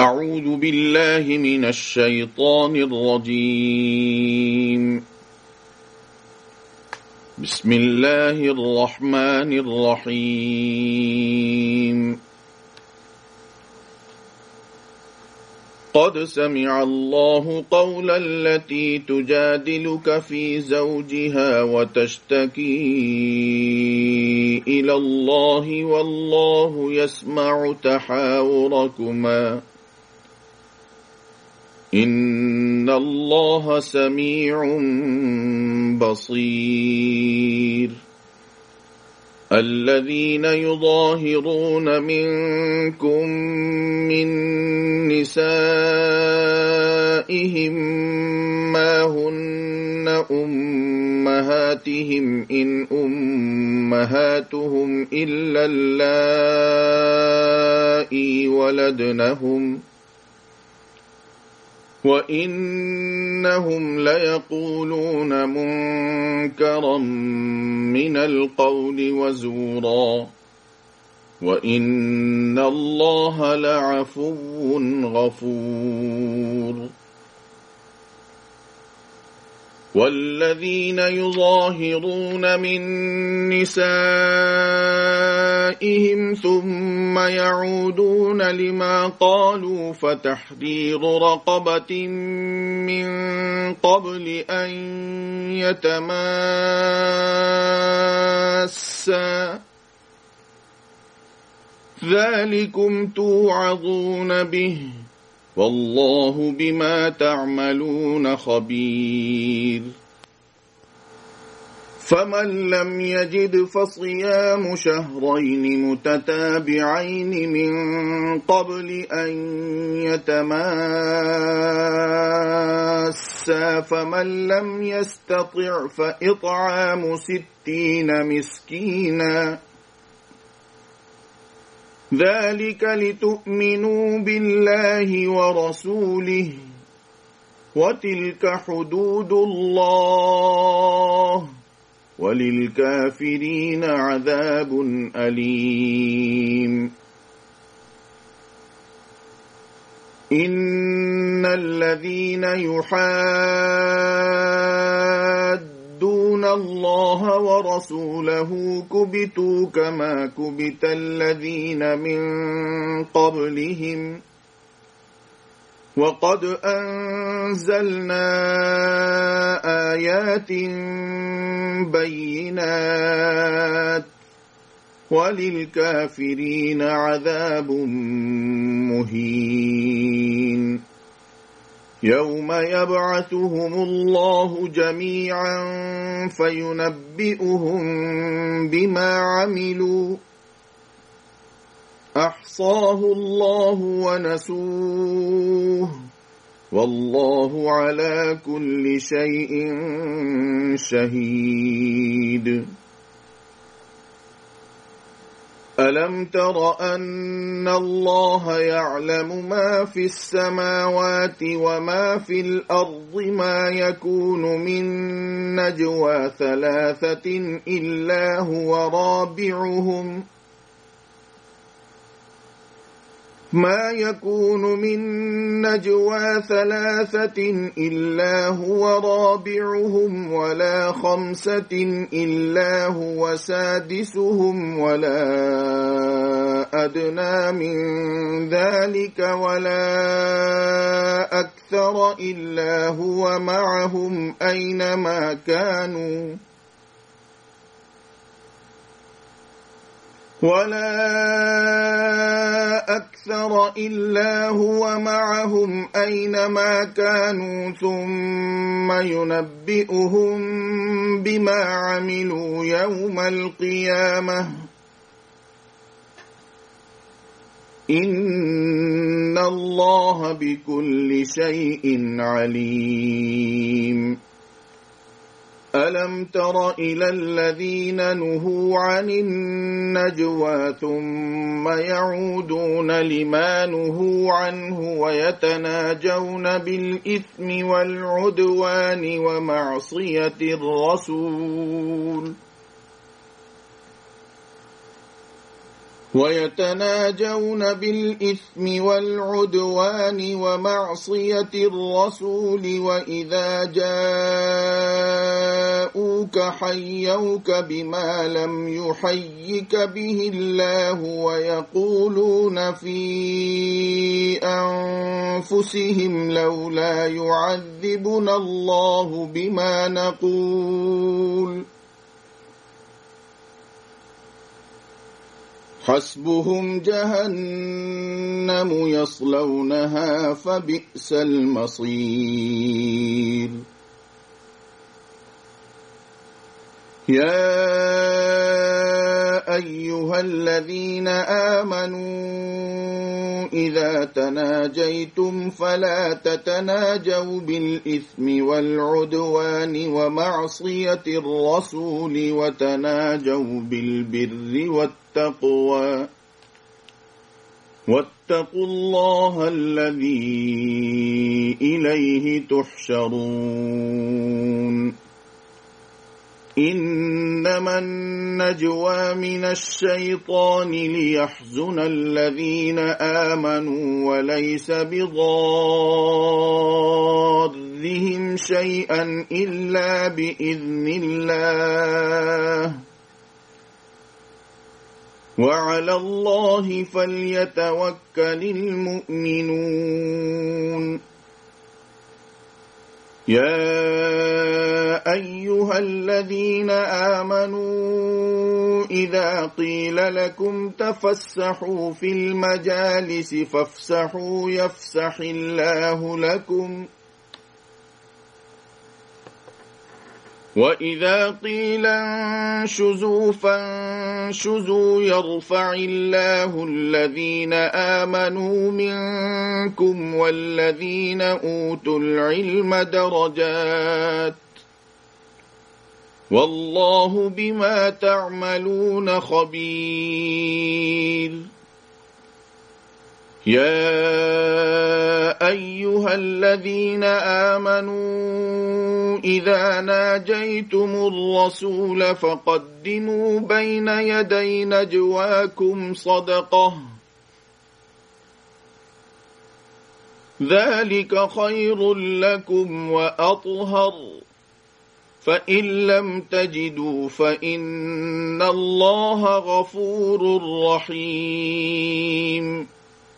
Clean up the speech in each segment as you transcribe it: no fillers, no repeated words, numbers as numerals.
أعوذ بالله من الشيطان الرجيم. بسم الله الرحمن الرحيم. قد سمع الله قول التي تجادلك في زوجها وتشتكي إلى الله والله يسمع تحاوركما إن الله سميع بصير. الذين يظاهرون منكم من نسائهم ما هن أمهاتهم إن أمهاتهم إلا اللائي ولدنهم وإنهم ليقولون منكرا من القول وزورا وإن الله لعفو غفور. والذين يظاهرون من نسائهم ثم يعودون لما قالوا فتحرير رقبة من قبل أن يتماسا ذلكم توعظون به والله بما تعملون خبير. فمن لم يجد فصيام شهرين متتابعين من قبل أن يتماسا فمن لم يستطع فإطعام 60 مسكينا ذلك لتؤمنوا بالله ورسوله وتلك حدود الله وللكافرين عذاب أليم. إن الذين يحادون الله ورسوله كبتوا كما كبت الذين من قبلهم وقد أنزلنا آيات بينات وللكافرين عذاب مهين. يوم يبعثهم الله جميعا فينبئهم بما عملوا أحصاه الله ونسوه والله على كل شيء شهيد. ألم تر أن الله يعلم ما في السماوات وما في الأرض ما يكون من نجوى 3 إلا هو رابعهم ما يكون من نجوى 3 إلا هو رابعهم ولا 5 إلا هو سادسهم ولا أدنى من ذلك ولا أكثر إلا هو معهم أينما كانوا ثم ينبئهم بما عملوا يوم القيامة إن الله بكل شيء عليم. ألم تر إلى الذين نهوا عن النجوى ثم يعودون لما نهوا عنه ويتناجون بالإثم والعدوان ومعصية الرسول ويتناجون بالإثم والعدوان ومعصية الرسول وإذا جاءوك حيوك بما لم يحيك به الله ويقولون في أنفسهم لولا يعذبنا الله بما نقول حسبهم جهنم يصلونها فبئس المصير يا أيها الذين آمنوا إذا تناجيتم فلا تتناجوا بالإثم والعدوان ومعصية الرسول وتناجوا بالبر والتقوى واتقوا الله الذي إليه تحشرون إنما النجوى من الشيطان ليحزن الذين آمنوا وليس بضارهم شيئا إلا بإذن الله وعلى الله فليتوكل المؤمنون يا أيها الذين آمنوا إذا قيل لكم تفسحوا في المجالس فافسحوا يفسح الله لكم وإذا قيل انشزوا فانشزوا يرفع الله الذين آمنوا منكم والذين أوتوا العلم درجات والله بما تعملون خبير يا أيها الذين آمنوا إذا ناجيتم الرسول فقدموا بين يدي نجواكم صدقة ذلك خير لكم وأطهر فإن لم تجدوا فإن الله غفور رحيم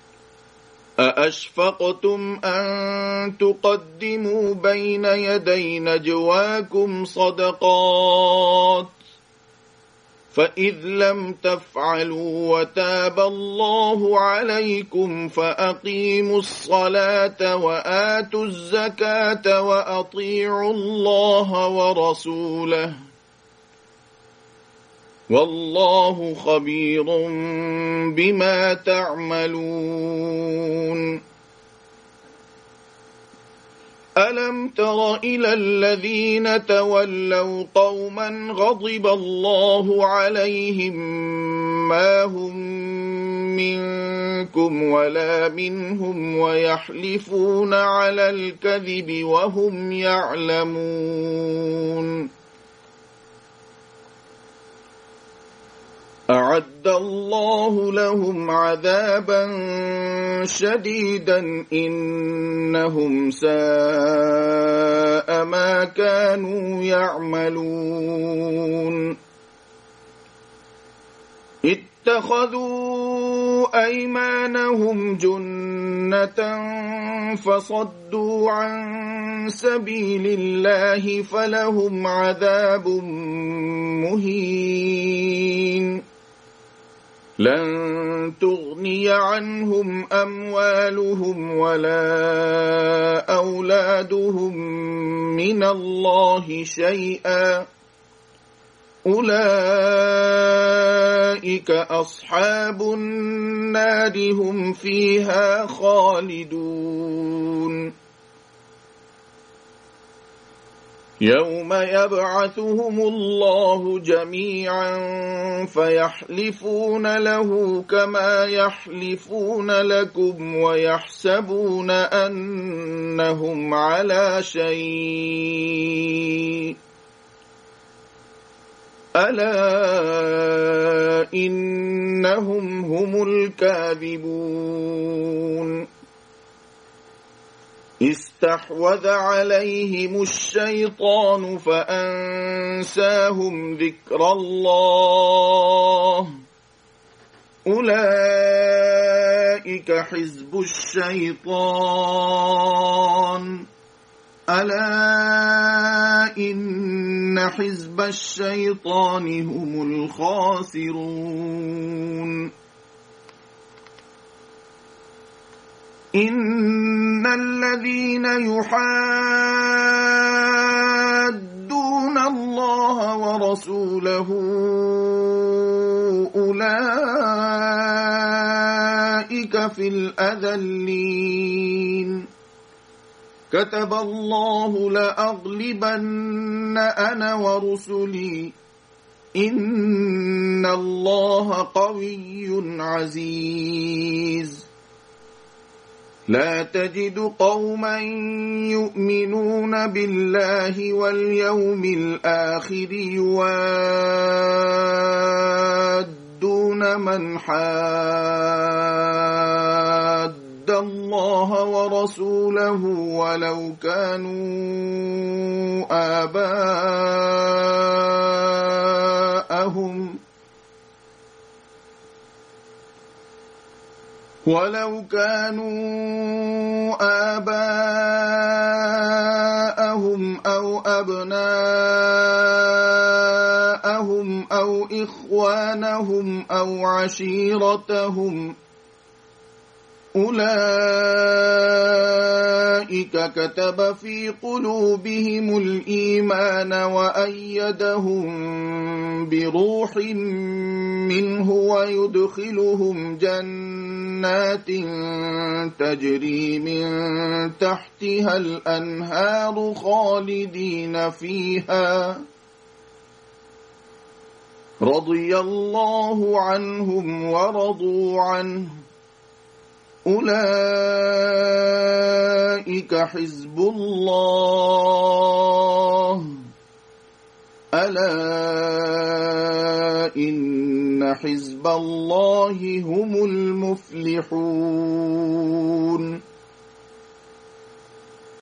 أأشفقتم أن تقدموا بين يدي نجواكم صدقات فإذ لم تفعلوا وتاب الله عليكم فأقيموا الصلاة وآتوا الزكاة وأطيعوا الله ورسوله والله خبير بما تعملون ألم تر إلى الذين تولوا قوما غضب الله عليهم ما هم منكم ولا منهم ويحلفون على الكذب وهم يعلمون أعد الله لهم عذابا شديدا إنهم ساء ما كانوا يعملون اتخذوا أيمانهم جنة فصدوا عن سبيل الله فلهم عذاب مهين لن تغني عنهم أموالهم ولا أولادهم من الله شيئا أولئك أصحاب النار هم فيها خالدون يوم يبعثهم الله جميعا فيحلفون له كما يحلفون لكم ويحسبون أنهم على شيء ألا إنهم هم الكاذبون استحوذ عليهم الشيطان فأنساهم ذكر الله أولئك حزب الشيطان ألا إن حزب الشيطان هم الخاسرون إن الذين يحادون الله ورسوله أولئك في الأذلين كتب الله لأغلبن أنا ورسلي إن الله قوي عزيز لا تجد قوما يؤمنون بالله واليوم الآخر يوادون من حاد الله ورسوله ولو كانوا آباءهم أو أبناءهم أو إخوانهم أو عشيرتهم أولئك كتب في قلوبهم الإيمان وأيدهم بروح منه ويدخلهم جنات تجري من تحتها الأنهار خالدين فيها رضي الله عنهم ورضوا عنه أولئك حزب الله ألا إن حزب الله هم المفلحون